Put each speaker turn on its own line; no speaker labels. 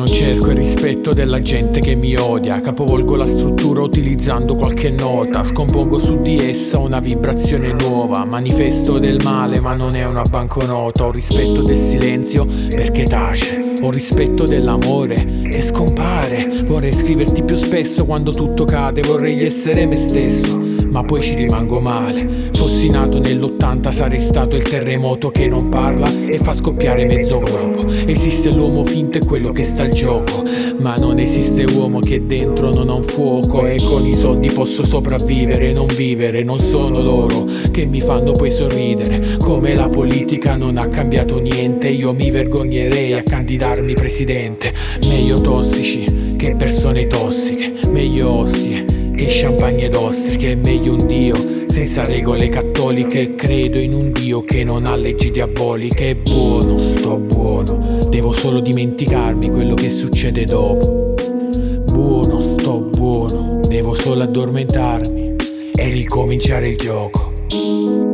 cerco il rispetto della gente che mi odia, capovolgo la struttura utilizzando qualche nota, scompongo su di essa una vibrazione nuova, manifesto del male ma non è una banconota. Ho rispetto del silenzio perché tace, ho rispetto dell'amore che scompare. Vorrei scriverti più spesso quando tutto cade, vorrei essere me stesso ma poi ci rimango male. Fossi nato nell'80 sarei stato il terremoto che non parla e fa scoppiare mezzo globo. Esiste l'uomo finto e quello che sta al gioco, ma non esiste uomo che dentro non ha un fuoco. E con i soldi posso sopravvivere, non vivere. Non sono loro che mi fanno poi sorridere. Come la politica non ha cambiato niente, io mi vergognerei a candidarmi presidente. Meglio tossici che persone tossiche, meglio ostie che champagne ed ostriche, è meglio un Dio senza regole cattoliche. Credo in un Dio che non ha leggi diaboliche. È buono, sto buono, devo solo dimenticarmi quello che succede dopo. Buono, sto buono, devo solo addormentarmi e ricominciare il gioco.